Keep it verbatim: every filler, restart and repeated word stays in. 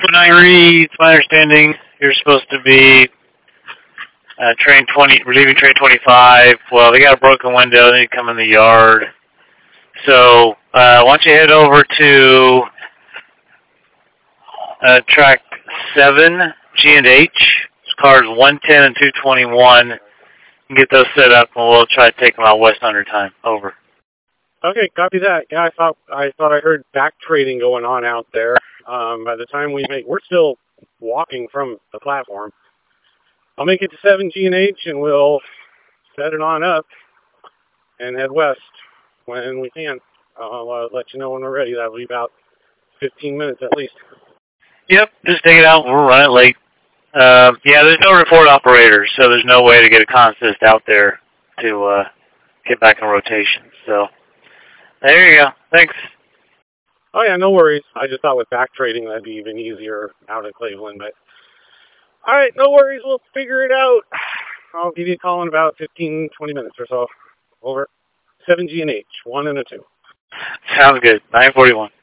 nine three, it's my understanding you're supposed to be uh, train twenty, relieving train twenty-five. Well, they got a broken window, they need to come in the yard. So, uh, why don't you head over to uh, track seven, G and H, cars one ten and two twenty-one, and get those set up, and we'll try to take them out west under time. Over. Okay, copy that. Yeah, I thought I thought I heard back trading going on out there. Um, by the time we make, we're still walking from the platform. I'll make it to seven G and H, and we'll set it on up and head west when we can. I'll uh, let you know when we're ready. That'll be about fifteen minutes at least. Yep, just take it out. We'll run it late. Uh, yeah, there's no report operator, so there's no way to get a consist out there to uh, get back in rotation. So. There you go. Thanks. Oh, yeah, no worries. I just thought with back trading that'd be even easier out of Cleveland. But all right, no worries. We'll figure it out. I'll give you a call in about fifteen, twenty minutes or so. Over. seven G and H, one and a two. Sounds good. nine forty-one.